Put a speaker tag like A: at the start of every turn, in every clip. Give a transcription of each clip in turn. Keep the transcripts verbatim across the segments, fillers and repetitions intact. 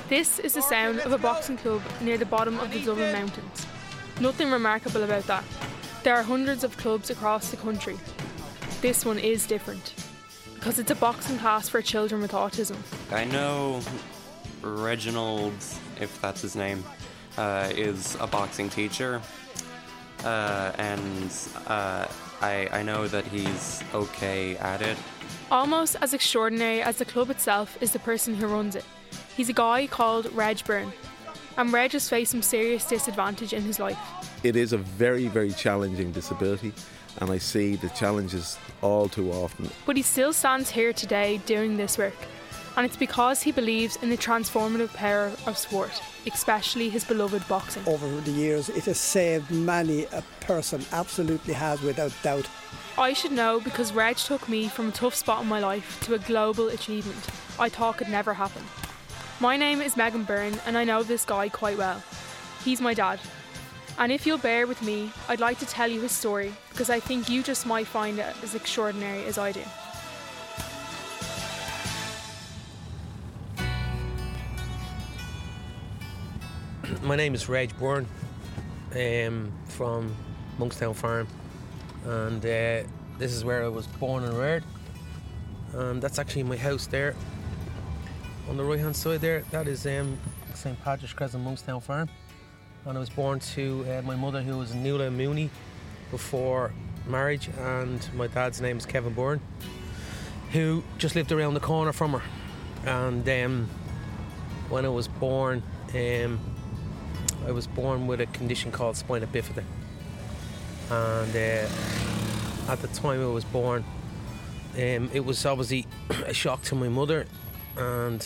A: This is the sound of a boxing club near the bottom of the Dublin Mountains. Nothing remarkable about that. There are hundreds of clubs across the country. This one is different, because it's a boxing class for children with autism.
B: I know Reginald, if that's his name, uh, is a boxing teacher, uh, and uh, I, I know that he's okay at it.
A: Almost as extraordinary as the club itself is the person who runs it. He's a guy called Reg Byrne, and Reg has faced some serious disadvantage in his life.
C: It is a very, very challenging disability, and I see the challenges all too often.
A: But he still stands here today doing this work, and it's because he believes in the transformative power of sport, especially his beloved boxing.
D: Over the years, it has saved many a person, absolutely has, without doubt.
A: I should know because Reg took me from a tough spot in my life to a global achievement I thought could never happen. My name is Megan Byrne, and I know this guy quite well. He's my dad. And if you'll bear with me, I'd like to tell you his story because I think you just might find it as extraordinary as I do.
E: My name is Reg Byrne, um, from Monkstown Farm, and uh, this is where I was born and reared, and that's actually my house there. On the right hand side there, that is um, Saint Patrick's Crescent, Monkstown Farm, and I was born to uh, my mother, who was Nuala Mooney, before marriage, and my dad's name is Kevin Byrne, who just lived around the corner from her. And um, when I was born, um, I was born with a condition called spina bifida, and uh, at the time I was born, um, it was obviously a shock to my mother and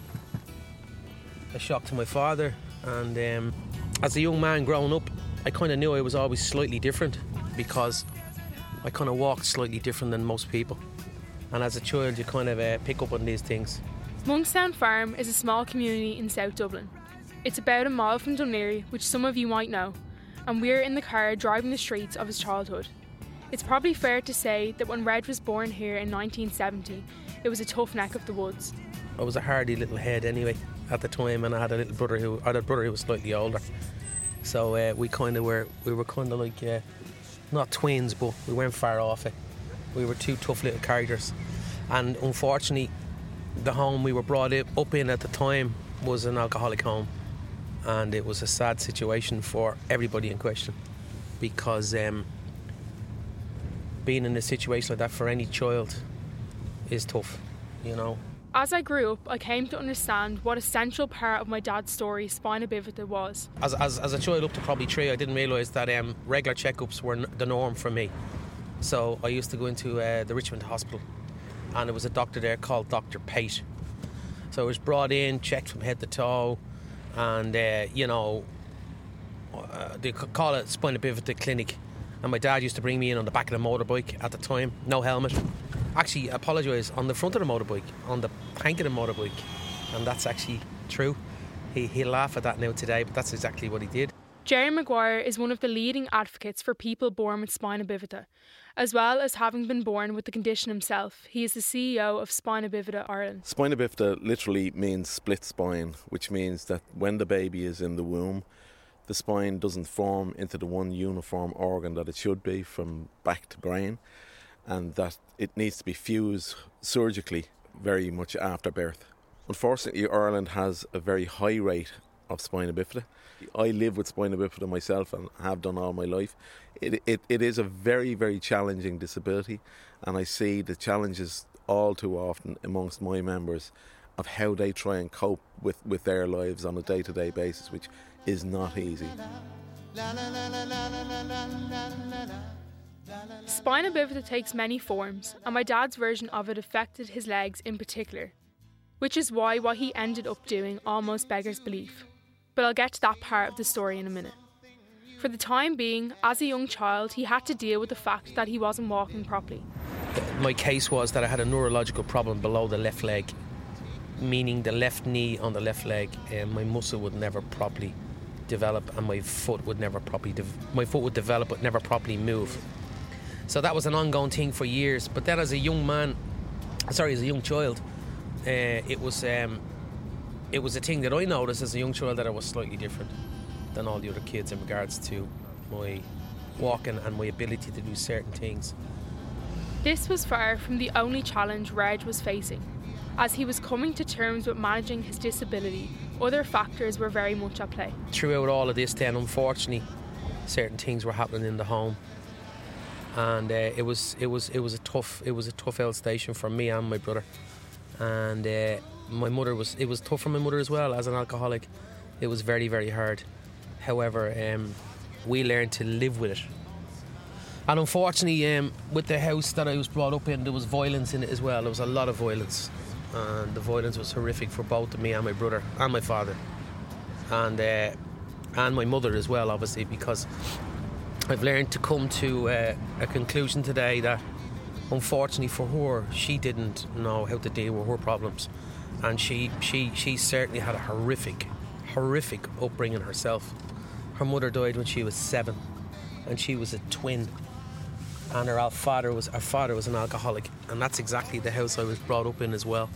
E: a shock to my father, and um, as a young man growing up, I kind of knew I was always slightly different because I kind of walked slightly different than most people, and as a child you kind of uh, pick up on these things.
A: Monkstown Farm is a small community in South Dublin. It's about a mile from Dún Laoghaire, which some of you might know, and we're in the car driving the streets of his childhood. It's probably fair to say that when Reg was born here in nineteen seventy, it was a tough neck of the woods.
E: I was a hardy little head anyway at the time, and I had a little brother who I had a brother who was slightly older. So uh, we kind of were we were kind of like uh, not twins, but we weren't far off it. We were two tough little characters, and unfortunately, the home we were brought up in at the time was an alcoholic home, and it was a sad situation for everybody in question, because um, being in a situation like that for any child is tough, you know.
A: As I grew up, I came to understand what a central part of my dad's story, spina bifida, was.
E: As, as, as a child up to probably three, I didn't realise that um, regular checkups were n- the norm for me. So I used to go into uh, the Richmond Hospital, and there was a doctor there called Doctor Pate. So I was brought in, checked from head to toe, and, uh, you know, uh, they could call it spina bifida clinic. And my dad used to bring me in on the back of the motorbike at the time, no helmet. Actually, I apologise, on the front of the motorbike, on the tank of the motorbike. And that's actually true. He, he'll laugh at that now today, but that's exactly what he did.
A: Jerry Maguire is one of the leading advocates for people born with spina bifida. As well as having been born with the condition himself, he is the C E O of Spina Bifida Ireland.
C: Spina bifida literally means split spine, which means that when the baby is in the womb, the spine doesn't form into the one uniform organ that it should be from back to brain, and that it needs to be fused surgically very much after birth. Unfortunately, Ireland has a very high rate of spina bifida. I live with spina bifida myself and have done all my life. It, it, it is a very, very challenging disability, and I see the challenges all too often amongst my members of how they try and cope with, with their lives on a day-to-day basis, which is not easy.
A: Spina bifida takes many forms, and my dad's version of it affected his legs in particular, which is why what he ended up doing almost beggars belief. But I'll get to that part of the story in a minute. For the time being, as a young child, he had to deal with the fact that he wasn't walking properly.
E: My case was that I had a neurological problem below the left leg, meaning the left knee on the left leg, and my muscle would never properly develop, and my foot would never properly de- my foot would develop but never properly move. So that was an ongoing thing for years. But then, as a young man, sorry, as a young child, uh, it was um, it was a thing that I noticed as a young child that I was slightly different than all the other kids in regards to my walking and my ability to do certain things.
A: This was far from the only challenge Reg was facing. As he was coming to terms with managing his disability, other factors were very much at play.
E: Throughout all of this then, unfortunately, certain things were happening in the home. And uh, it was it was it was a tough it was a tough old station for me and my brother. And uh, my mother was it was tough for my mother as well as an alcoholic. It was very, very hard. However, um, we learned to live with it. And unfortunately, um, with the house that I was brought up in, there was violence in it as well. There was a lot of violence. And the violence was horrific for both of me and my brother and my father. And uh, and my mother as well, obviously, because I've learned to come to uh, a conclusion today that unfortunately for her, she didn't know how to deal with her problems. And she, she, she certainly had a horrific, horrific upbringing herself. Her mother died when she was seven, and she was a twin. And her father was her father was an alcoholic, and that's exactly the house I was brought up in as well.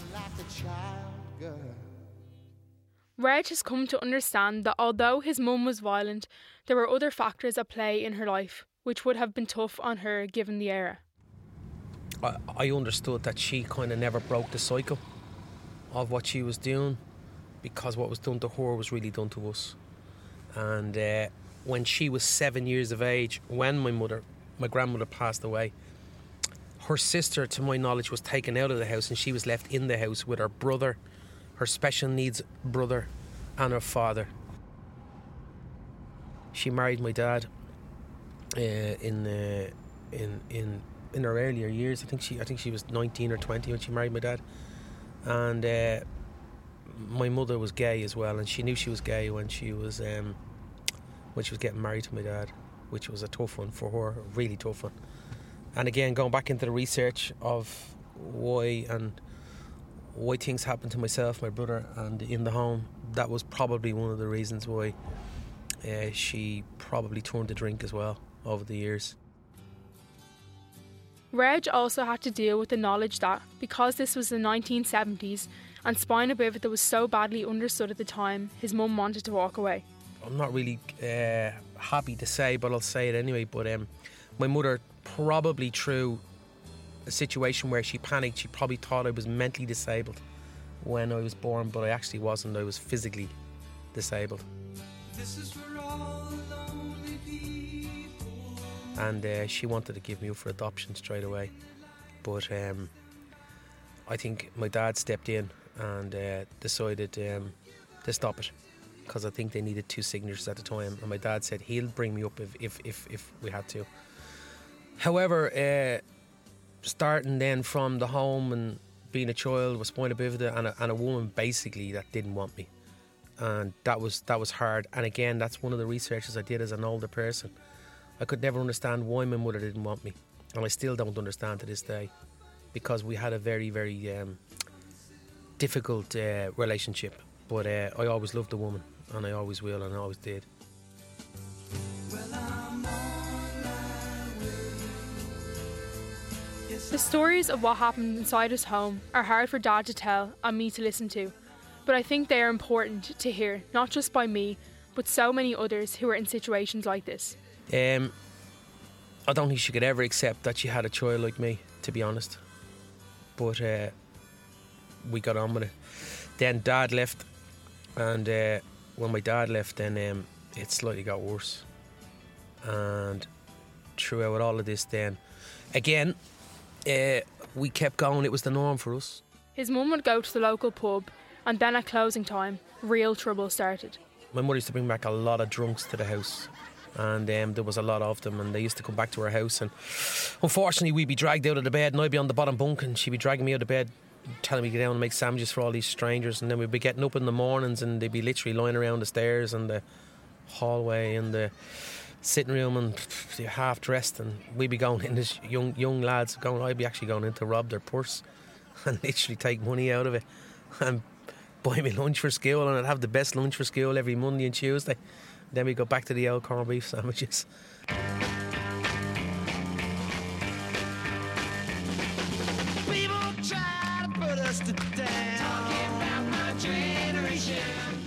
A: Reg has come to understand that although his mum was violent, there were other factors at play in her life, which would have been tough on her given the era.
E: I, I understood that she kind of never broke the cycle of what she was doing, because what was done to her was really done to us. And uh, when she was seven years of age, when my mother, my grandmother passed away, her sister, to my knowledge, was taken out of the house, and she was left in the house with her brother, her special needs brother, and her father. She married my dad uh, in uh, in in in her earlier years. I think she I think she was nineteen or twenty when she married my dad, and uh, my mother was gay as well, and she knew she was gay when she was um, when she was getting married to my dad, which was a tough one for her, a really tough one. And again, going back into the research of why and why things happened to myself, my brother, and in the home, that was probably one of the reasons why uh, she probably turned to drink as well over the years.
A: Reg also had to deal with the knowledge that, because this was the nineteen seventies and spina bifida was so badly understood at the time, his mum wanted to walk away.
E: I'm not really uh, happy to say, but I'll say it anyway, but um, my mother probably, through a situation where she panicked, she probably thought I was mentally disabled when I was born, but I actually wasn't. I was physically disabled. This is for all the lonely people. And uh, she wanted to give me up for adoption straight away, but um, I think my dad stepped in and uh, decided um, to stop it, because I think they needed two signatures at the time, and my dad said he'll bring me up if if if, if we had to. However, uh, starting then from the home and being a child with spina bifida and a, and a woman basically that didn't want me, and that was that was hard. And again, that's one of the researches I did as an older person. I could never understand why my mother didn't want me, and I still don't understand to this day, because we had a very very um, difficult uh, relationship. But uh, I always loved the woman, and I always will, and I always did.
A: The stories of what happened inside his home are hard for Dad to tell and me to listen to, but I think they are important to hear, not just by me, but so many others who are in situations like this.
E: Um, I don't think she could ever accept that she had a child like me, to be honest. But uh, we got on with it. Then Dad left, and uh, when my dad left, then um, it slightly got worse. And throughout all of this, then again, uh, we kept going. It was the norm for us.
A: His mum would go to the local pub, and then at closing time, real trouble started.
E: My mother used to bring back a lot of drunks to the house, and um, there was a lot of them, and they used to come back to our house, and unfortunately we'd be dragged out of the bed, and I'd be on the bottom bunk, and she'd be dragging me out of bed, telling me to get down and make sandwiches for all these strangers, and then we'd be getting up in the mornings, and they'd be literally lying around the stairs and the hallway and the sitting room, and they're half dressed, and we'd be going in as young young lads going I'd be actually going in to rob their purse and literally take money out of it and buy me lunch for school, and I'd have the best lunch for school every Monday and Tuesday. Then we'd go back to the old corned beef sandwiches. People try to put us to down, talking about my generation.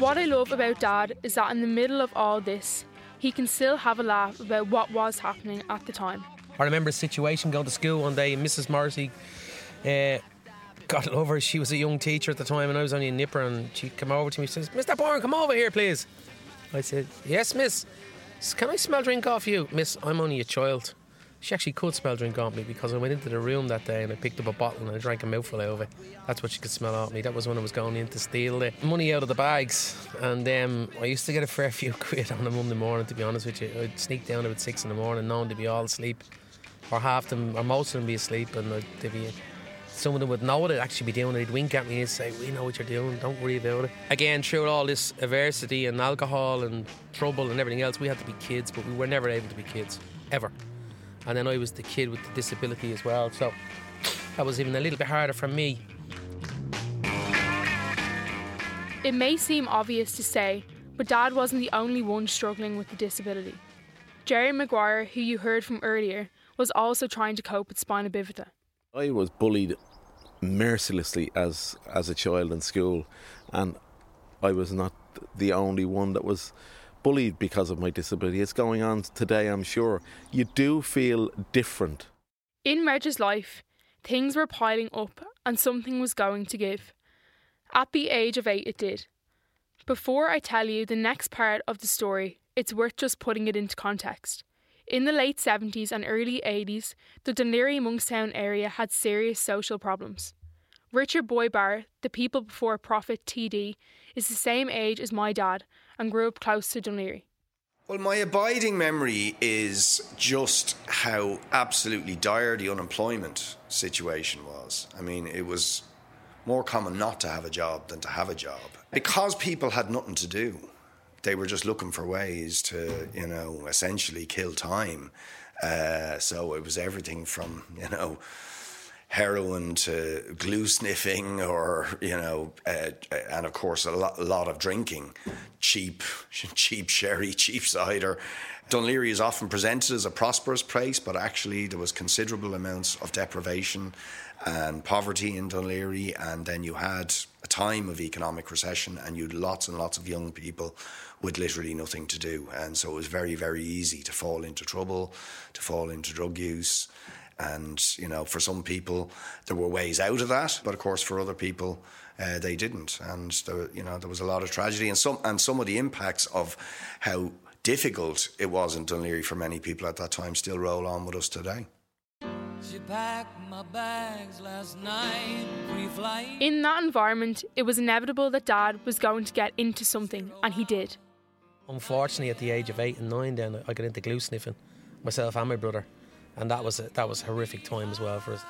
A: What I love about Dad is that in the middle of all this, he can still have a laugh about what was happening at the time.
E: I remember a situation going to school one day and Missus Morrissey uh, got it over. She was a young teacher at the time and I was only a nipper, and she came over to me and says, "Mister Bourne, come over here, please." I said, "Yes, miss. Can I smell drink off you?" "Miss, I'm only a child." She actually could smell drink off me because I went into the room that day and I picked up a bottle and I drank a mouthful out of it. That's what she could smell off me. That was when I was going in to steal the money out of the bags. And um, I used to get a fair few quid on a Monday morning, to be honest with you. I'd sneak down about six in the morning knowing they'd be all asleep, or half them, or most of them be asleep, and they'd be... Some of them would know what I'd actually be doing. They'd wink at me and say, "We know what you're doing, don't worry about it." Again, through all this adversity and alcohol and trouble and everything else, we had to be kids, but we were never able to be kids, ever. And then I was the kid with the disability as well, so that was even a little bit harder for me.
A: It may seem obvious to say, but Dad wasn't the only one struggling with the disability. Jerry Maguire, who you heard from earlier, was also trying to cope with spina bifida.
C: I was bullied mercilessly as as a child in school, and I was not the only one that was bullied because of my disability. It's going on today, I'm sure. You do feel different.
A: In Reg's life, things were piling up and something was going to give. At the age of eight, it did. Before I tell you the next part of the story, it's worth just putting it into context. In the late seventies and early eighties, the Dún Laoghaire-Monkstown area had serious social problems. Richard Boybar, the People Before Profit T D, is the same age as my dad and grew up close to Dún Laoghaire.
F: Well, my abiding memory is just how absolutely dire the unemployment situation was. I mean, it was more common not to have a job than to have a job. Because people had nothing to do, they were just looking for ways to, you know, essentially kill time. Uh, so it was everything from, you know, heroin to glue sniffing, or, you know, uh, and of course a lot, a lot of drinking, cheap, cheap sherry, cheap cider. Dún Laoghaire is often presented as a prosperous place, but actually there was considerable amounts of deprivation and poverty in Dún Laoghaire, and then you had a time of economic recession and you had lots and lots of young people with literally nothing to do, and so it was very, very easy to fall into trouble, to fall into drug use. And, you know, for some people, there were ways out of that. But, of course, for other people, uh, they didn't. And, there, you know, there was a lot of tragedy. And some and some of the impacts of how difficult it was in Dún Laoghaire for many people at that time still roll on with us today.
G: She packed my bags last night, pre-flight.
A: In that environment, it was inevitable that Dad was going to get into something, and he did.
E: Unfortunately, at the age of eight and nine, then I got into glue sniffing, myself and my brother. And that was a, that was a horrific time as well for us.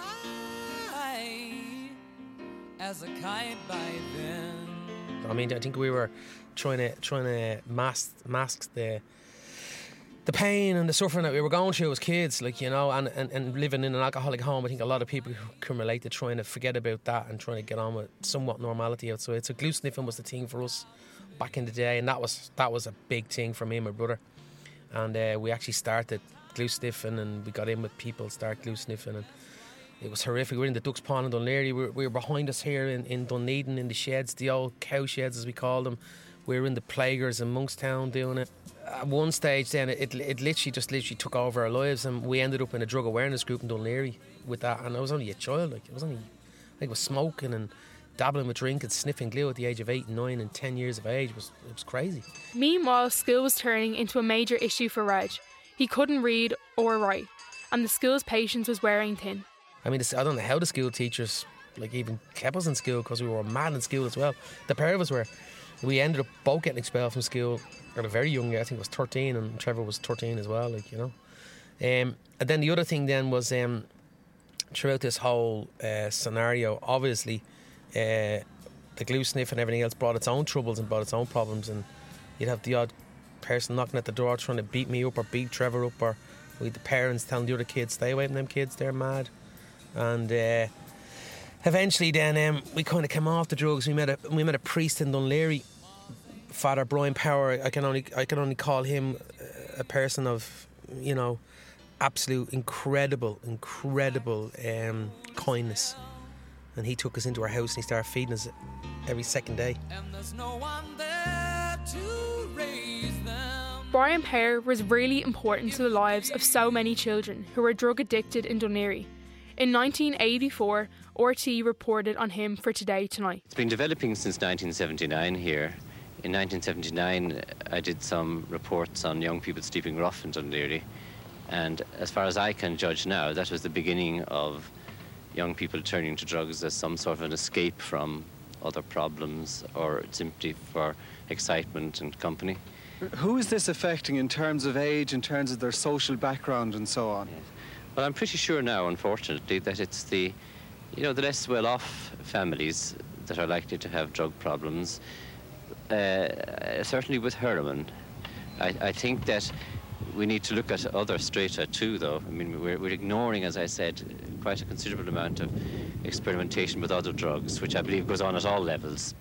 G: As a kite by then.
E: I mean, I think we were trying to trying to mask mask the the pain and the suffering that we were going through as kids, like, you know, and, and, and living in an alcoholic home. I think a lot of people can relate to trying to forget about that and trying to get on with somewhat normality outside. So glue sniffing was the thing for us back in the day, and that was that was a big thing for me and my brother. And uh, we actually started glue sniffing, and we got in with people, start glue sniffing, and it was horrific. We were in the Ducks Pond in Dún Laoghaire. We were, we were behind us here in, in Dunedin in the sheds, the old cow sheds as we called them. We were in the Plaguers in Monkstown doing it. At one stage then it, it literally just literally took over our lives, and we ended up in a drug awareness group in Dún Laoghaire with that. And I was only a child, like it was only, I think it was smoking and dabbling with drink and sniffing glue at the age of eight, nine and ten years of age. It was, it was crazy.
A: Meanwhile, school was turning into a major issue for Reg. He couldn't read or write, and the school's patience was wearing thin.
E: I mean, I don't know how the school teachers, like, even kept us in school, because we were mad in school as well. The pair of us were. We ended up both getting expelled from school at a very young age. I think it was thirteen, and Trevor was thirteen as well, like, you know. Um, and then the other thing then was, um, throughout this whole uh, scenario, obviously, uh, the glue sniff and everything else brought its own troubles and brought its own problems, and you'd have the odd person knocking at the door trying to beat me up or beat Trevor up, or we the parents telling the other kids, stay away from them kids, they're mad. And uh, eventually then um, we kind of came off the drugs. We met a we met a priest in Dún Laoghaire, Father Brian Power. I can only I can only call him a person of, you know, absolute incredible incredible um, kindness. And he took us into our house and he started feeding us every second day.
G: and there's no one there to raise them.
A: Brian Pear was really important to the lives of so many children who were drug addicted in Dún Laoghaire. In nineteen eighty-four, R T E reported on him for Today Tonight.
H: It's been developing since nineteen seventy-nine here. In nineteen seventy-nine, I did some reports on young people sleeping rough in Dún Laoghaire, and as far as I can judge now, that was the beginning of young people turning to drugs as some sort of an escape from other problems or simply for excitement and company.
I: Who is this affecting in terms of age, in terms of their social background and so on?
H: Yes. Well, I'm pretty sure now, unfortunately, that it's the, you know, the less well-off families that are likely to have drug problems. Uh, certainly with heroin. I, I think that we need to look at other strata too, though. I mean, we're, we're ignoring, as I said, quite a considerable amount of experimentation with other drugs, which I believe goes on at all levels.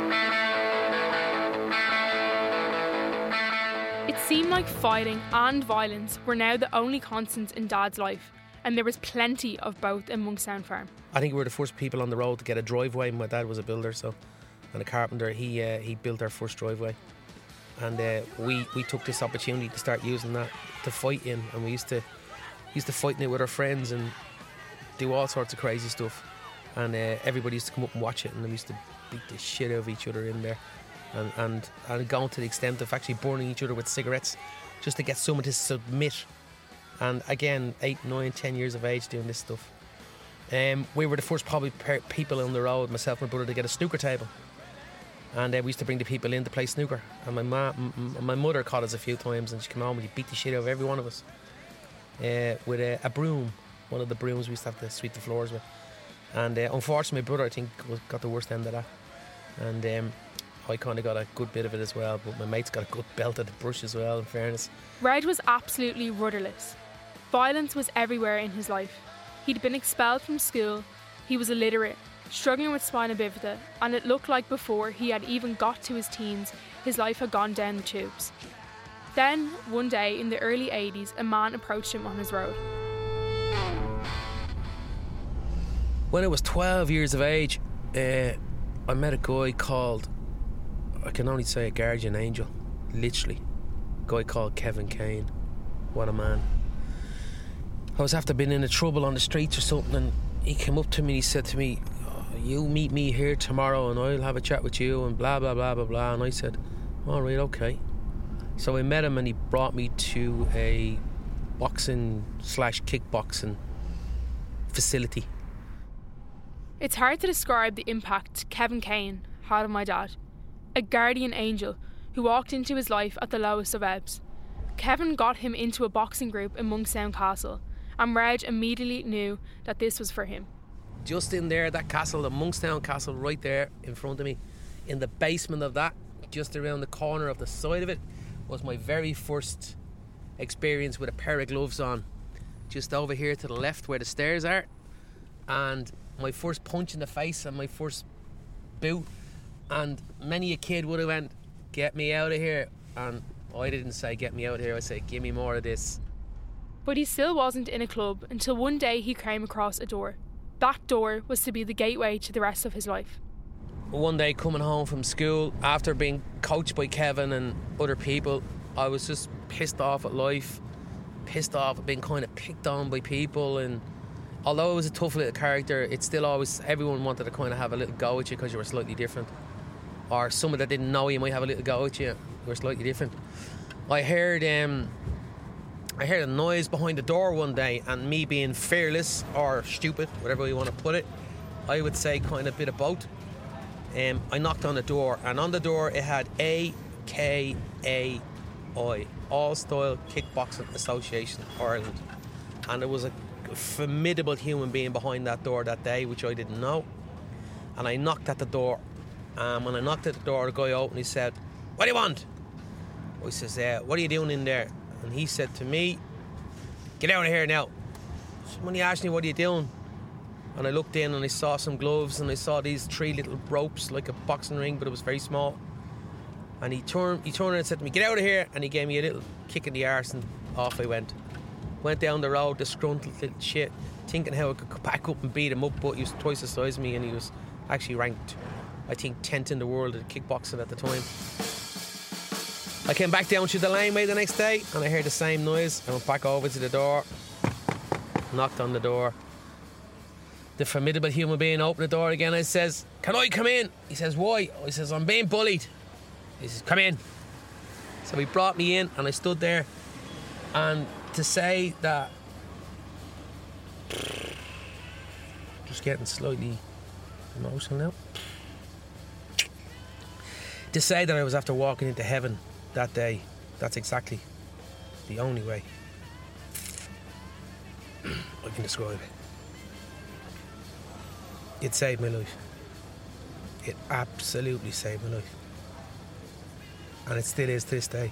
A: It seemed like fighting and violence were now the only constants in Dad's life, and there was plenty of both in Monkstown Farm.
E: I think we were the first people on the road to get a driveway. My dad was a builder, so and a carpenter. He uh, he built our first driveway, and uh, we we took this opportunity to start using that to fight in. And we used to used to fight in it with our friends and do all sorts of crazy stuff. And uh, everybody used to come up and watch it, and we used to beat the shit out of each other in there, and and and gone to the extent of actually burning each other with cigarettes, just to get someone to submit. And again, eight, nine, ten years of age doing this stuff. Um, we were the first probably per- people on the road, myself and my brother, to get a snooker table. And uh, we used to bring the people in to play snooker. And my ma- m- my mother caught us a few times, and she came home and she beat the shit out of every one of us uh, with a, a broom, one of the brooms we used to have to sweep the floors with. And uh, unfortunately, my brother, I think, was, got the worst end of that. And um, I kind of got a good bit of it as well, but my mate's got a good belt at the brush as well, in fairness.
A: Reg was absolutely rudderless. Violence was everywhere in his life. He'd been expelled from school, he was illiterate, struggling with spina bifida, and it looked like before he had even got to his teens, his life had gone down the tubes. Then, one day in the early eighties, a man approached him on his road.
E: When I was twelve years of age, uh, I met a guy called, I can only say a guardian angel, literally. A guy called Kevin Kane. What a man. I was after being in a trouble on the streets or something, and he came up to me and he said to me, oh, you meet me here tomorrow and I'll have a chat with you and blah blah blah blah blah. And I said, alright, okay. So I met him and he brought me to a boxing slash kickboxing facility.
A: It's hard to describe the impact Kevin Kane had on my dad, a guardian angel who walked into his life at the lowest of ebbs. Kevin got him into a boxing group in Monkstown Castle, and Reg immediately knew that this was for him.
E: Just in there, that castle, the Monkstown Castle right there in front of me, in the basement of that, just around the corner of the side of it, was my very first experience with a pair of gloves on, just over here to the left where the stairs are, and my first punch in the face and my first boot. And many a kid would have went, get me out of here, and I didn't say get me out of here, I said give me more of this.
A: But he still wasn't in a club until one day he came across a door. That door was to be the gateway to the rest of his life.
E: One day coming home from school, after being coached by Kevin and other people, I was just pissed off at life, pissed off at being kind of picked on by people. And although I was a tough little character, it's still always, everyone wanted to kind of have a little go at you because you were slightly different. Or someone that didn't know you might have a little go at you, you were slightly different. I heard um, I heard a noise behind the door one day, and me being fearless or stupid, whatever you want to put it, I would say kind of a bit of both. Um, I knocked on the door, and on the door it had A K A I, All Style Kickboxing Association Ireland. And there was a formidable human being behind that door that day, which I didn't know. And I knocked at the door. Um, when I knocked at the door, the guy opened, he said, what do you want? I says, uh, what are you doing in there? And he said to me, get out of here now. Somebody asked me, what are you doing? And I looked in and I saw some gloves and I saw these three little ropes, like a boxing ring, but it was very small. And he turned he turned and said to me, get out of here. And he gave me a little kick in the arse and off I went. Went down the road, disgruntled little shit, thinking how I could back up and beat him up, but he was twice the size of me and he was actually ranked I think, tenth in the world at kickboxing at the time. I came back down through the laneway the next day and I heard the same noise. I went back over to the door, knocked on the door. The formidable human being opened the door again. I says, "Can I come in?" He says, "Why?" I says, "I'm being bullied." He says, "Come in." So he brought me in and I stood there. And to say that, just getting slightly emotional now. To say that I was after walking into heaven that day, that's exactly the only way I can describe it. It saved my life. It absolutely saved my life. And it still is to this day.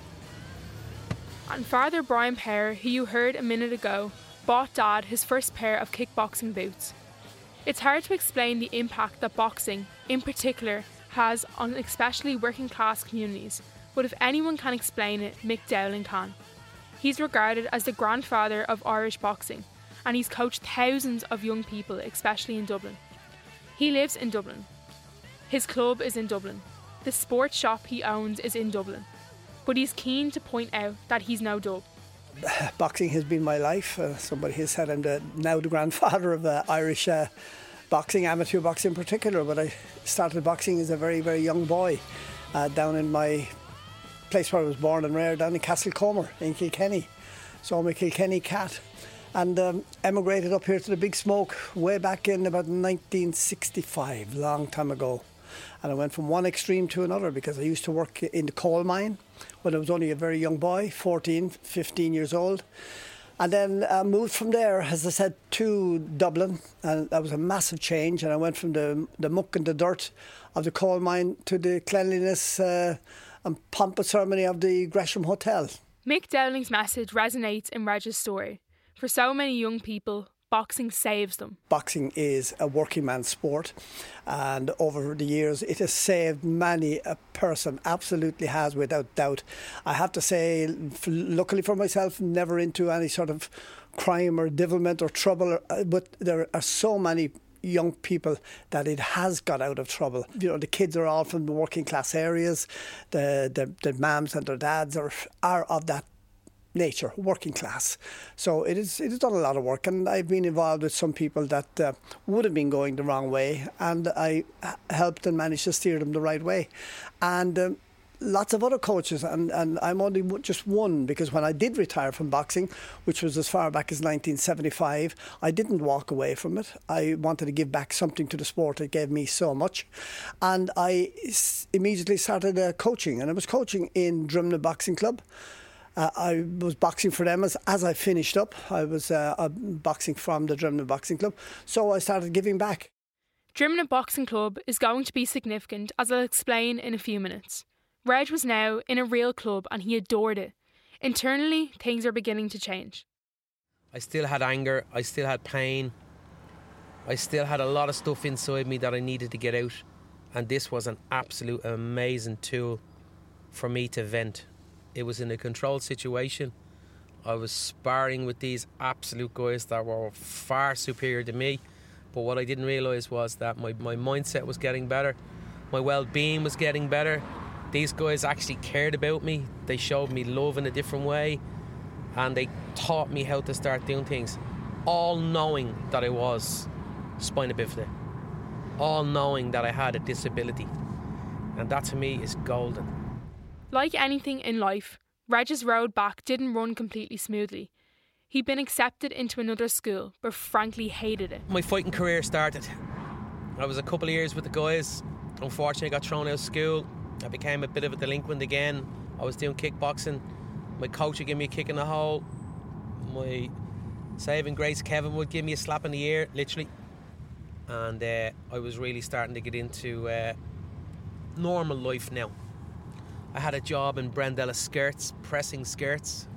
A: And Father Brian Power, who you heard a minute ago, bought Dad his first pair of kickboxing boots. It's hard to explain the impact that boxing, in particular, has on especially working class communities, but if anyone can explain it, Mick Dowling can. He's regarded as the grandfather of Irish boxing, and he's coached thousands of young people, especially in Dublin. He lives in Dublin. His club is in Dublin. The sports shop he owns is in Dublin. But he's keen to point out that he's no dub.
D: Boxing has been my life. Uh, somebody has said I'm the, now the grandfather of uh, Irish uh, boxing, amateur boxing in particular, but I started boxing as a very, very young boy uh, down in my place where I was born and reared, down in Castlecomer in Kilkenny. So I'm a Kilkenny cat. And um, emigrated up here to the Big Smoke way back in about nineteen sixty-five, long time ago. And I went from one extreme to another because I used to work in the coal mine when I was only a very young boy, fourteen, fifteen years old. And then I moved from there, as I said, to Dublin. And that was a massive change. And I went from the, the muck and the dirt of the coal mine to the cleanliness uh, and pompous ceremony of the Gresham Hotel.
A: Mick Dowling's message resonates in Reg's story. For so many young people, boxing saves them.
D: Boxing is a working man's sport, and over the years it has saved many a person, absolutely has, without doubt. I have to say, luckily for myself, never into any sort of crime or devilment or trouble, but there are so many young people that it has got out of trouble. You know, the kids are all from the working class areas, the the, the mums and their dads are, are of that nature, working class. So it is it has done a lot of work, and I've been involved with some people that uh, would have been going the wrong way, and I helped and managed to steer them the right way. And um, lots of other coaches, and, and I'm only just one, because when I did retire from boxing, which was as far back as nineteen seventy-five, I didn't walk away from it. I wanted to give back something to the sport that gave me so much, and I s- immediately started uh, coaching, and I was coaching in Drumna Boxing Club. Uh, I was boxing for them as, as I finished up. I was uh, uh, boxing from the Drumna Boxing Club. So I started giving back.
A: Drumna Boxing Club is going to be significant, as I'll explain in a few minutes. Reg was now in a real club and he adored it. Internally, things are beginning to change.
E: I still had anger. I still had pain. I still had a lot of stuff inside me that I needed to get out. And this was an absolute amazing tool for me to vent. It was in a controlled situation. I was sparring with these absolute guys that were far superior to me. But what I didn't realise was that my, my mindset was getting better. My well-being was getting better. These guys actually cared about me. They showed me love in a different way. And they taught me how to start doing things. All knowing that I was spina bifida. All knowing that I had a disability. And that to me is golden.
A: Like anything in life, Reg's road back didn't run completely smoothly. He'd been accepted into another school, but frankly hated it.
E: My fighting career started. I was a couple of years with the guys. Unfortunately, I got thrown out of school. I became a bit of a delinquent again. I was doing kickboxing. My coach would give me a kick in the hole. My saving grace, Kevin, would give me a slap in the ear, literally. And uh, I was really starting to get into uh, normal life now. I had a job in Brendella Skirts, pressing skirts.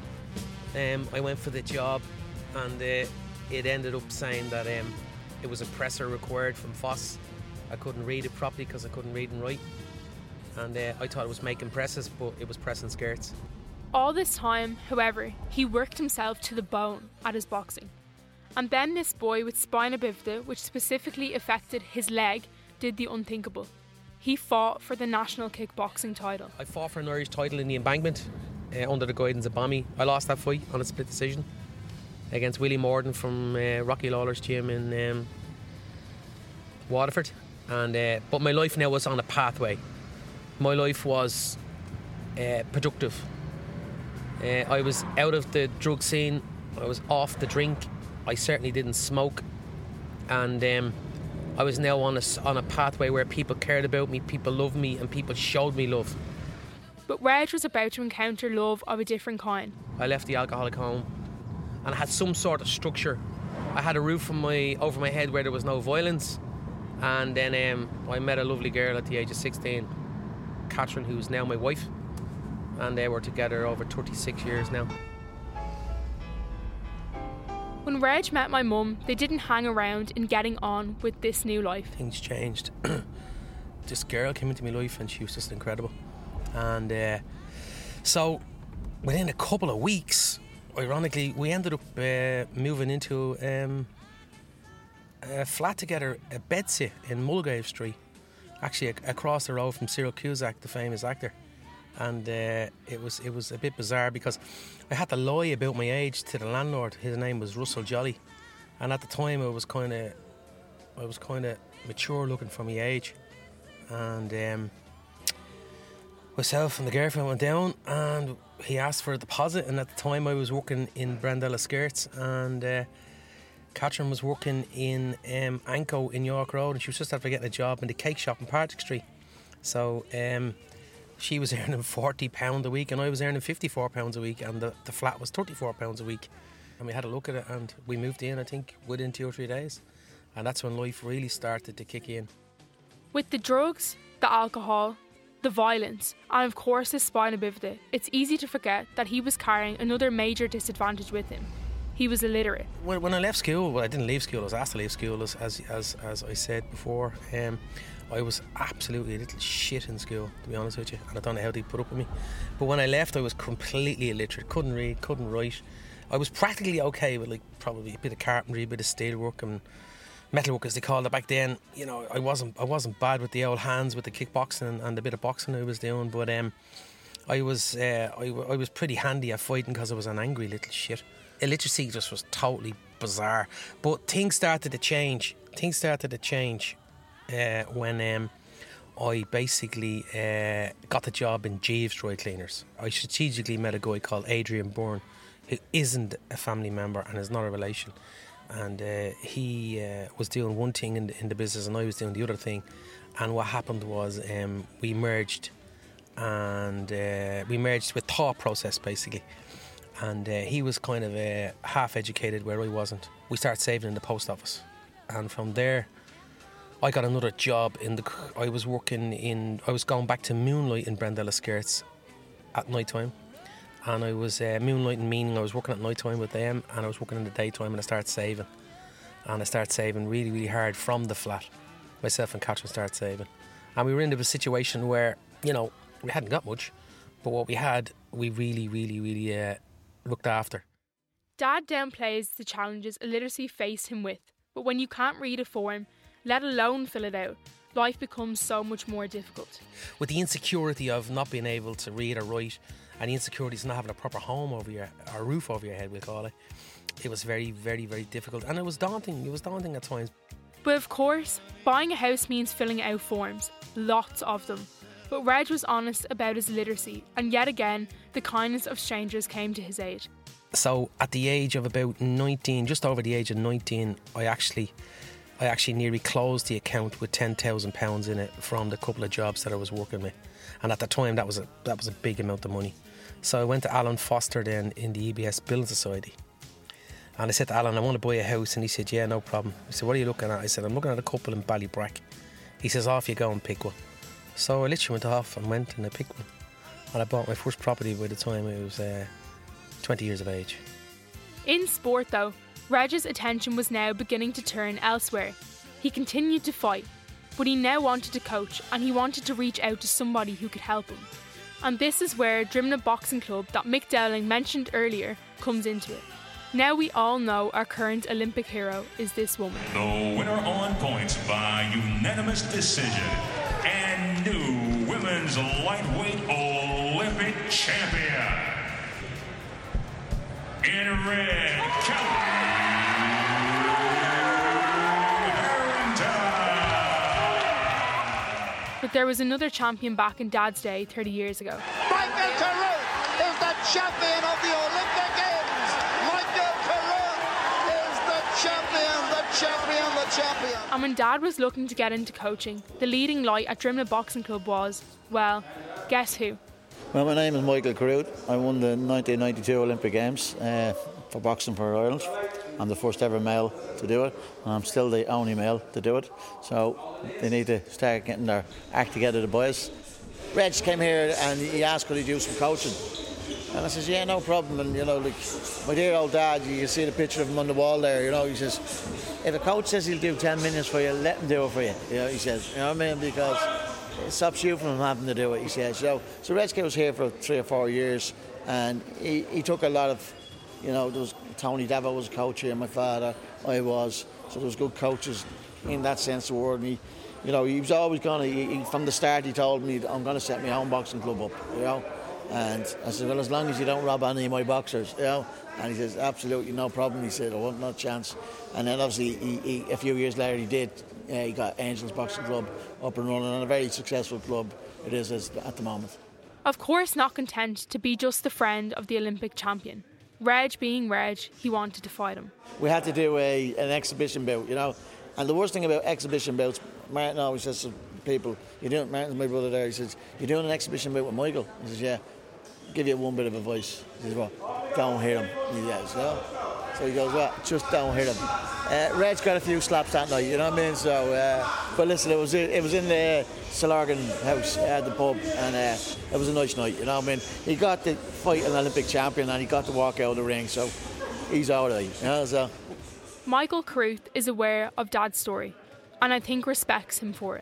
E: Um, I went for the job, and uh, it ended up saying that um, it was a presser required from Foss. I couldn't read it properly because I couldn't read and write. And uh, I thought it was making presses, but it was pressing skirts.
A: All this time, however, he worked himself to the bone at his boxing. And then this boy with spina bifida, which specifically affected his leg, did the unthinkable. he fought for the national kickboxing title.
E: I fought for an Irish title in the Embankment uh, under the guidance of Bommy. I lost that fight on a split decision against Willie Morden from uh, Rocky Lawler's gym in um, Waterford. And uh, but my life now was on a pathway. My life was uh, productive. Uh, I was out of the drug scene. I was off the drink. I certainly didn't smoke. And um, I was now on a, on a pathway where people cared about me, people loved me, and people showed me love.
A: But Reg was about to encounter love of a different kind.
E: I left the alcoholic home and I had some sort of structure. I had a roof on my, over my head where there was no violence. And then um, I met a lovely girl at the age of sixteen, Catherine, who's now my wife. And they were together over thirty-six years now.
A: When Reg met my mum, they didn't hang around in getting on with this new life.
E: Things changed. This girl came into my life and she was just incredible. And uh, so within a couple of weeks, ironically, we ended up uh, moving into um, a flat together, a bedsit in Mulgrave Street, actually ac- across the road from Cyril Cusack, the famous actor. And uh, it was it was a bit bizarre because I had to lie about my age to the landlord. His name was Russell Jolly, and at the time I was kind of I was kind of mature looking for my age, and um, myself and the girlfriend went down, and he asked for a deposit. And at the time I was working in Brandella Skirts, and uh, Catherine was working in um, Anco in York Road, and she was just after getting a job in the cake shop in Partick Street. So. Um, She was earning forty pounds a week and I was earning fifty-four pounds a week, and the, the flat was thirty-four pounds a week. And we had a look at it and we moved in, I think, within two or three days. And that's when life really started to kick in.
A: With the drugs, the alcohol, the violence, and of course his spina bifida, it's easy to forget that he was carrying another major disadvantage with him. He was illiterate.
E: When, when I left school, well, I didn't leave school, I was asked to leave school, as as, as, as I said before. Um, I was absolutely a little shit in school, to be honest with you, and I don't know how they put up with me. But when I left, I was completely illiterate, couldn't read, couldn't write. I was practically okay with like probably a bit of carpentry, a bit of steelwork and metalwork as they called it back then. You know, I wasn't I wasn't bad with the old hands with the kickboxing and, and the bit of boxing I was doing, but um, I was uh, I, I was pretty handy at fighting because I was an angry little shit. Illiteracy just was totally bizarre, but things started to change. Things started to change. Uh, when um, I basically uh, got the job in Jeeves Dry Cleaners. I strategically met a guy called Adrian Byrne, who isn't a family member and is not a relation. And uh, he uh, was doing one thing in the, in the business and I was doing the other thing. And what happened was um, we merged, and uh, we merged with thought process basically. And uh, he was kind of uh, half educated where I wasn't. We started saving in the post office, and from there I got another job in the. I was working in. I was going back to moonlight in Brandella Skirts at night time, and I was uh, moonlighting, meaning I was working at night time with them, and I was working in the daytime, and I started saving, and I started saving really, really hard from the flat. Myself and Catherine started saving, and we were in a situation where, you know, we hadn't got much, but what we had, we really, really, really uh, looked after.
A: Dad downplays the challenges illiteracy faced him with, but when you can't read a form, let alone fill it out, life becomes so much more difficult.
E: With the insecurity of not being able to read or write, and the insecurities of not having a proper home over your, or roof over your head, we'll call it, it was very, very, very difficult. And it was daunting, it was daunting at times.
A: But of course, buying a house means filling out forms, lots of them. But Reg was honest about his illiteracy, and yet again, the kindness of strangers came to his aid.
E: So at the age of about nineteen, just over the age of nineteen, I actually... I actually nearly closed the account with ten thousand pounds in it from the couple of jobs that I was working with. And at the time, that was a that was a big amount of money. So I went to Alan Foster then in the E B S Building Society. And I said to Alan, I want to buy a house. And he said, yeah, no problem. He said, what are you looking at? I said, I'm looking at a couple in Ballybrack. He says, off you go and pick one. So I literally went off and went and I picked one. And I bought my first property by the time I was uh, twenty years of age.
A: In sport though, Reg's attention was now beginning to turn elsewhere. He continued to fight, but he now wanted to coach and he wanted to reach out to somebody who could help him. And this is where Drimnagh Boxing Club that Mick Dowling mentioned earlier comes into it. Now we all know our current Olympic hero is this woman.
J: The winner on points by unanimous decision and new women's lightweight Olympic champion. In red, Kelly Harrington.
A: But there was another champion back in Dad's day thirty years ago.
K: Michael Carruth is the champion of the Olympic Games. Michael Carruth is the champion, the champion, the champion.
A: And when Dad was looking to get into coaching, the leading light at Drimnagh Boxing Club was, well, guess who?
L: Well, my name is Michael Carruth. I won the nineteen ninety-two Olympic Games uh, for boxing for Ireland. I'm the first ever male to do it, and I'm still the only male to do it. So they need to start getting their act together, the boys. Reg came here and he asked could he do some coaching. And I says, yeah, no problem. And, you know, like, my dear old dad, you can see the picture of him on the wall there, you know, he says, if a coach says he'll do ten minutes for you, let him do it for you. You know, he says, you know what I mean? Because it stops you from having to do it, he says. So, so Reg was here for three or four years, and he, he took a lot of, you know, there was Tony Devo was a coach here, my father, I was. So there was good coaches in that sense of the word. And he, you know, he was always going to, from the start he told me, I'm going to set my own boxing club up, you know. And I said, well, as long as you don't rob any of my boxers, you know. And he says, absolutely no problem. He said, I want no chance. And then obviously he, he, a few years later he did. Uh, he got Angels Boxing Club up and running, and a very successful club it is as, at the moment.
A: Of course not content to be just the friend of the Olympic champion. Reg being Reg, he wanted to fight him.
L: We had to do a an exhibition bout, you know. And the worst thing about exhibition bouts, Martin always says to people, you're doing, Martin's my brother there, he says, you're doing an exhibition bout with Michael? He says, yeah. I'll give you one bit of advice. He says, well, don't hit him. He says, no. So he goes, well, just don't hit him. Uh, Reg got a few slaps that night, you know what I mean? So, uh, but listen, it was it was in the Sillargan house at uh, the pub, and uh, it was a nice night, you know what I mean? He got to fight an Olympic champion, and he got to walk out of the ring, so he's all right, you know, so.
A: Michael Carruth is aware of Dad's story, and I think respects him for it.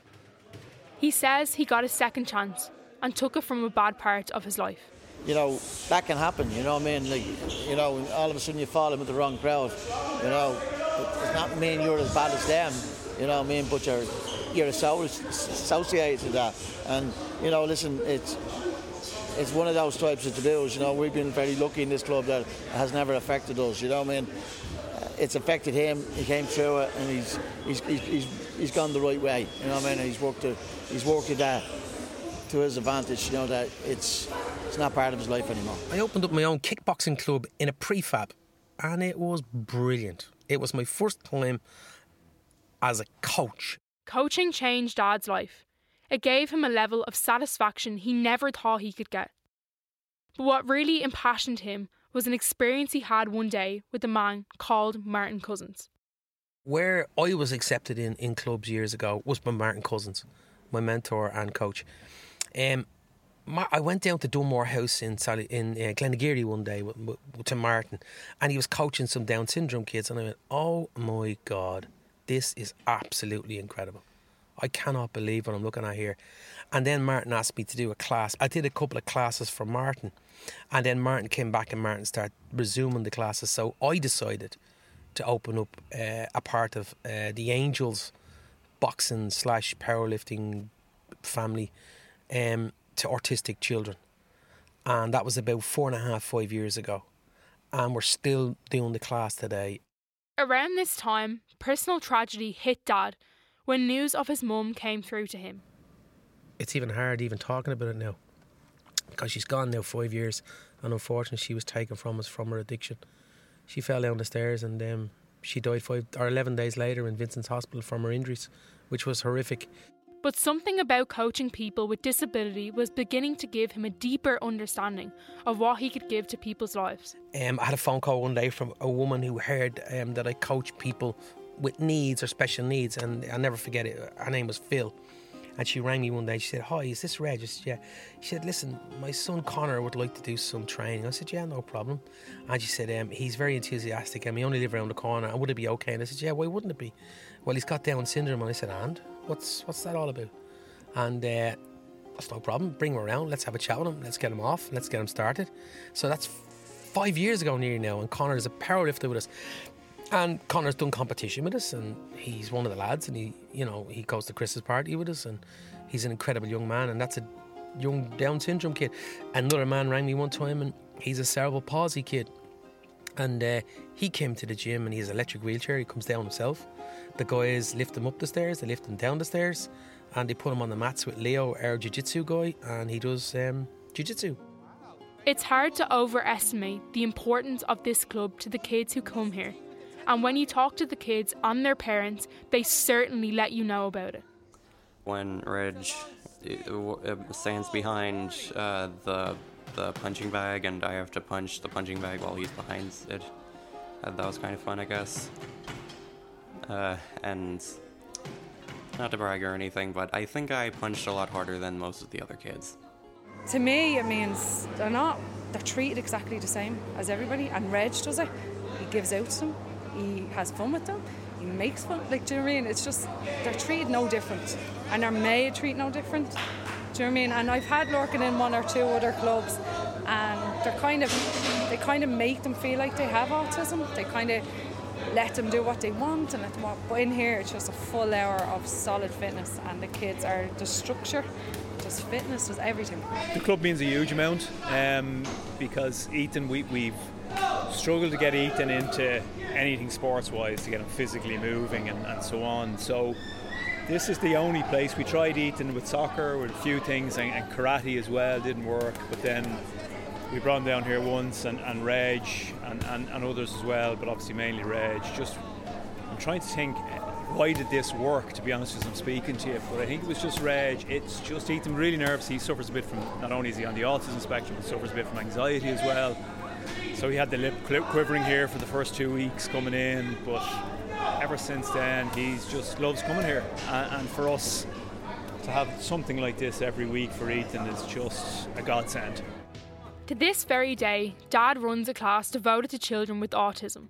A: He says he got a second chance and took it from a bad part of his life.
L: You know, that can happen, you know what I mean? Like, you know, all of a sudden you fall in with the wrong crowd, you know. It's not mean you're as bad as them, you know what I mean, but you're you're associated to that. And, you know, listen, it's it's one of those types of taboos, you know. We've been very lucky in this club that it has never affected us, you know what I mean? It's affected him, he came through it, and he's he's he's he's, he's gone the right way, you know what I mean? He's worked it, he's worked it that to his advantage, you know, that it's it's not part of his life anymore.
E: I opened up my own kickboxing club in a prefab, and it was brilliant. It was my first time as a coach.
A: Coaching changed Dad's life. It gave him a level of satisfaction he never thought he could get. But what really impassioned him was an experience he had one day with a man called Martin Cousins.
E: Where I was accepted in, in clubs years ago was by Martin Cousins, my mentor and coach. Um, I went down to Dunmore House in Sally, in uh, Glenageary one day with, with, to Martin, and he was coaching some Down syndrome kids, and I went, oh my God, this is absolutely incredible. I cannot believe what I'm looking at here. And then Martin asked me to do a class. I did a couple of classes for Martin, and then Martin came back and Martin started resuming the classes. So I decided to open up uh, a part of uh, the Angels boxing slash powerlifting family um, to autistic children. And that was about four and a half, five years ago. And we're still doing the class today.
A: Around this time, personal tragedy hit Dad when news of his mum came through to him.
E: It's even hard even talking about it now, because she's gone now five years, and unfortunately she was taken from us from her addiction. She fell down the stairs and um, she died five or eleven days later in Vincent's Hospital from her injuries, which was horrific.
A: But something about coaching people with disability was beginning to give him a deeper understanding of what he could give to people's lives.
E: Um, I had a phone call one day from a woman who heard um, that I coach people with needs or special needs, and I'll never forget it. Her name was Phil. And she rang me one day. She said, hi, is this Reg? I said, yeah. She said, listen, my son Connor would like to do some training. I said, yeah, no problem. And she said, um, he's very enthusiastic and we only live around the corner. And would it be okay? And I said, yeah, why wouldn't it be? Well, he's got Down syndrome. And I said, and? What's what's that all about? And uh, that's no problem. Bring him around. Let's have a chat with him. Let's get him off. Let's get him started. So that's five years ago nearly now, and Connor's a powerlifter with us. And Connor's done competition with us, and he's one of the lads, and he, you know, he goes to Chris's party with us, and he's an incredible young man, and that's a young Down syndrome kid. Another man rang me one time, and he's a cerebral palsy kid, and uh, he came to the gym, and he has an electric wheelchair. He comes down himself. The guys lift him up the stairs, they lift him down the stairs, and they put him on the mats with Leo, our jiu-jitsu guy, and he does um, jiu-jitsu.
A: It's hard to overestimate the importance of this club to the kids who come here. And when you talk to the kids and their parents, they certainly let you know about it.
B: When Reg uh, stands behind uh, the the punching bag and I have to punch the punching bag while he's behind it, uh, that was kind of fun, I guess. Uh, and not to brag or anything, but I think I punched a lot harder than most of the other kids.
M: To me, it means they're not, they're treated exactly the same as everybody, and Reg does it. He gives out to them, he has fun with them, he makes fun, like, do you know what I mean? It's just, they're treated no different, and they're made to treat no different, do you know what I mean? And I've had Lorcan in one or two other clubs, and they're kind of, they kind of make them feel like they have autism. They kind of let them do what they want and let them walk. But in here, it's just a full hour of solid fitness, and the kids are the structure. Just fitness was everything.
N: The club means a huge amount um, because Ethan, we, we've struggled to get Ethan into anything sports-wise, to get him physically moving and, and so on. So this is the only place. We tried Ethan with soccer, with a few things, and, and karate as well, didn't work. But then we brought him down here once, and, and Reg and, and, and others as well, but obviously mainly Reg. Just, I'm trying to think, why did this work, to be honest, as I'm speaking to you? But I think it was just Reg. It's just Ethan really nervous. He suffers a bit from, not only is he on the autism spectrum, but suffers a bit from anxiety as well. So he had the lip quivering here for the first two weeks coming in, but ever since then he's just loves coming here. And, and for us to have something like this every week for Ethan is just a godsend.
A: To this very day, Dad runs a class devoted to children with autism.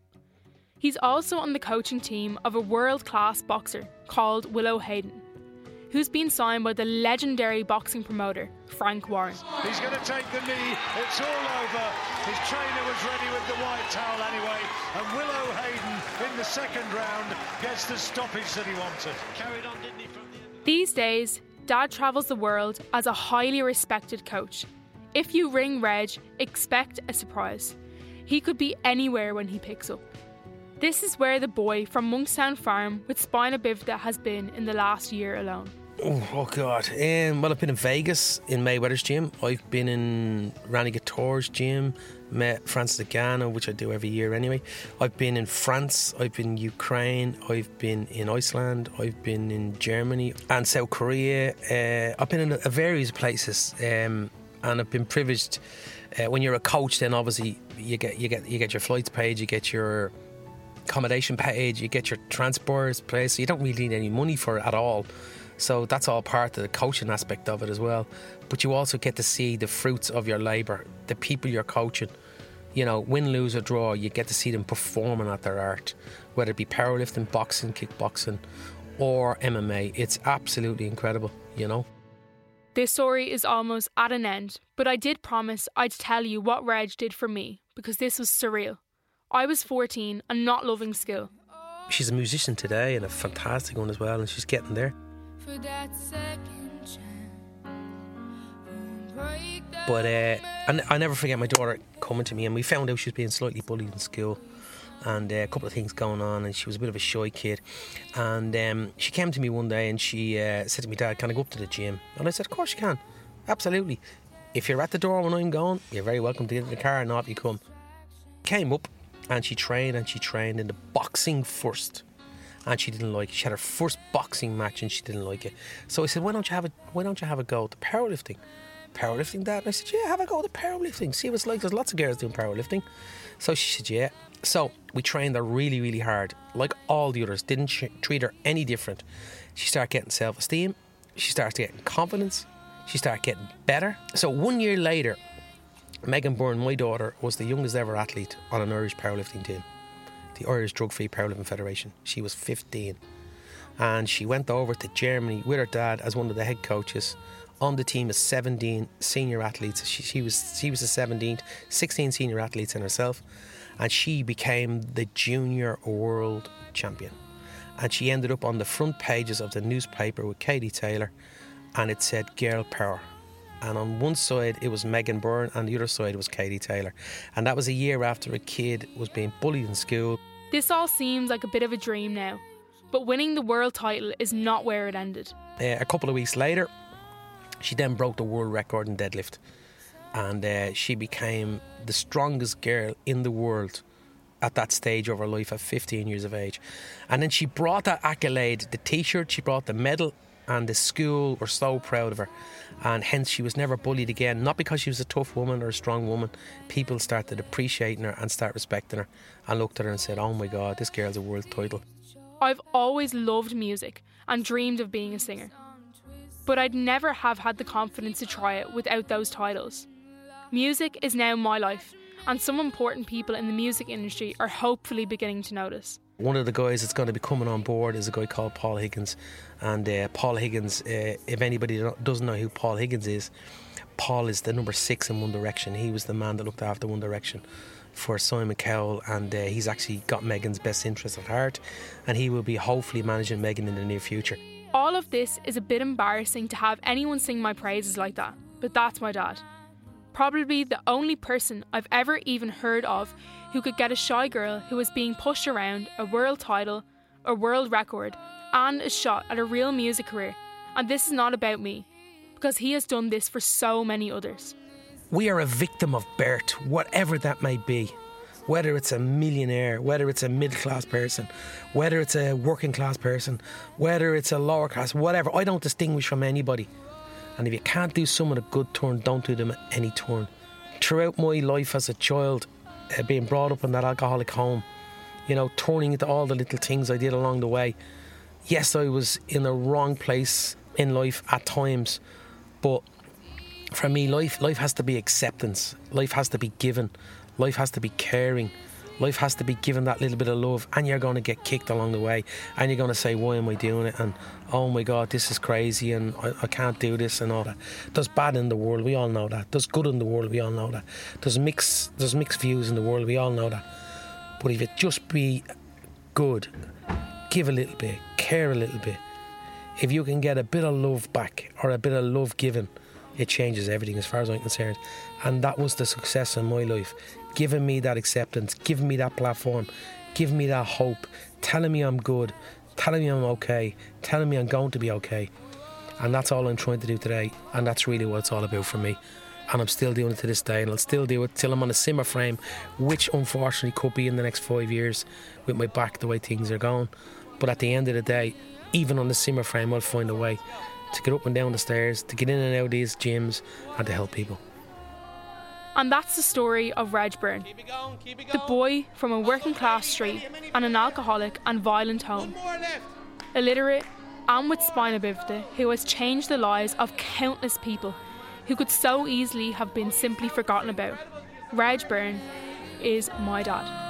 A: He's also on the coaching team of a world-class boxer called Willow Hayden, who's been signed by the legendary boxing promoter, Frank Warren.
O: He's going to take the knee, it's all over. His trainer was ready with the white towel anyway, and Willow Hayden in the second round gets the stoppage that he wanted. Carried on, didn't he, from the end?
A: These days, Dad travels the world as a highly respected coach. If you ring Reg, expect a surprise. He could be anywhere when he picks up. This is where the boy from Monkstown Farm with spina bifida has been in the last year alone.
E: Oh, oh God. Um, well, I've been in Vegas in Mayweather's gym. I've been in Randy Couture's gym, met Francis Ngannou, which I do every year anyway. I've been in France, I've been in Ukraine, I've been in Iceland, I've been in Germany and South Korea. Uh, I've been in a, a various places, um, and I've been privileged. Uh, when you're a coach, then obviously you get you get you get your flights paid, you get your accommodation paid, you get your transport paid, so you don't really need any money for it at all. So that's all part of the coaching aspect of it as well. But you also get to see the fruits of your labour, the people you're coaching. You know, win, lose or draw, you get to see them performing at their art, whether it be powerlifting, boxing, kickboxing or M M A. It's absolutely incredible, you know.
A: This story is almost at an end, but I did promise I'd tell you what Reg did for me, because this was surreal. I was fourteen and not loving skill.
E: She's a musician today, and a fantastic one as well, and she's getting there.
G: For that second chance,
E: but uh, I, I never forget my daughter coming to me, and we found out she was being slightly bullied in school, and uh, a couple of things going on, and she was a bit of a shy kid. And um, she came to me one day and she uh, said to me, "Dad, can I go up to the gym?" And I said, "Of course you can, absolutely. If you're at the door when I'm going, you're very welcome to get in the car and off you come." Came up and she trained and she trained in the boxing first, and she didn't like it. She had her first boxing match and she didn't like it. So I said, "Why don't you have a Why don't you have a go at the powerlifting?" "Powerlifting, Dad?" And I said, "Yeah, have a go at the powerlifting. See what it's like. There's lots of girls doing powerlifting." So she said, "Yeah." So we trained her really, really hard, like all the others. Didn't sh- treat her any different. She started getting self-esteem. She started getting confidence. She started getting better. So one year later, Megan Byrne, my daughter, was the youngest ever athlete on an Irish powerlifting team, the Irish Drug-Free Powerlifting Federation. She was fifteen. And she went over to Germany with her dad as one of the head coaches on the team of seventeen senior athletes. She, she was she was the seventeenth, sixteen senior athletes in herself, and she became the junior world champion. And she ended up on the front pages of the newspaper with Katie Taylor, and it said Girl Power. And on one side it was Megan Byrne, and the other side was Katie Taylor. And that was a year after a kid was being bullied in school.
A: This all seems like a bit of a dream now, but winning the world title is not where it ended.
E: Uh, a couple of weeks later, she then broke the world record in deadlift, and uh, she became the strongest girl in the world at that stage of her life at fifteen years of age. And then she brought that accolade, the t-shirt, she brought the medal, and the school were so proud of her, and hence she was never bullied again. Not because she was a tough woman or a strong woman. People started appreciating her and start respecting her, and looked at her and said, oh my God, this girl's a world title.
A: I've always loved music and dreamed of being a singer, but I'd never have had the confidence to try it without those titles. Music is now my life, and some important people in the music industry are hopefully beginning to notice.
E: One of the guys that's going to be coming on board is a guy called Paul Higgins. And uh, Paul Higgins, uh, if anybody doesn't know who Paul Higgins is, Paul is the number six in One Direction. He was the man that looked after One Direction for Simon Cowell, and uh, he's actually got Megan's best interest at heart, and he will be hopefully managing Megan in the near future.
A: All of this is a bit embarrassing to have anyone sing my praises like that, but that's my dad. Probably the only person I've ever even heard of who could get a shy girl who was being pushed around a world title, a world record, and a shot at a real music career. And this is not about me, because he has done this for so many others.
E: We are a victim of birth, whatever that may be. Whether it's a millionaire, whether it's a middle class person, whether it's a working class person, whether it's a lower class, whatever. I don't distinguish from anybody. And if you can't do some of the good turn, don't do them at any turn. Throughout my life as a child, uh, being brought up in that alcoholic home, you know, turning into all the little things I did along the way. Yes, I was in the wrong place in life at times, but for me, life life has to be acceptance. Life has to be given. Life has to be caring. Life has to be given that little bit of love, and you're going to get kicked along the way, and you're going to say, why am I doing it? And oh my God, this is crazy, and I, I can't do this, and all that. There's bad in the world, we all know that. There's good in the world, we all know that. There's mixed, there's mixed views in the world, we all know that. But if you just be good, give a little bit, care a little bit, if you can get a bit of love back, or a bit of love given, it changes everything as far as I'm concerned. And that was the success in my life. Giving me that acceptance, giving me that platform, giving me that hope, telling me I'm good, telling me I'm okay, telling me I'm going to be okay. And that's all I'm trying to do today, and that's really what it's all about for me. And I'm still doing it to this day, and I'll still do it till I'm on a simmer frame, which unfortunately could be in the next five years with my back the way things are going. But at the end of the day, even on the simmer frame, I'll find a way to get up and down the stairs, to get in and out of these gyms, and to help people.
A: And that's the story of Reg Byrne, the boy from a working class street and an alcoholic and violent home, illiterate and with spina bifida, who has changed the lives of countless people who could so easily have been simply forgotten about. Reg Byrne is my dad.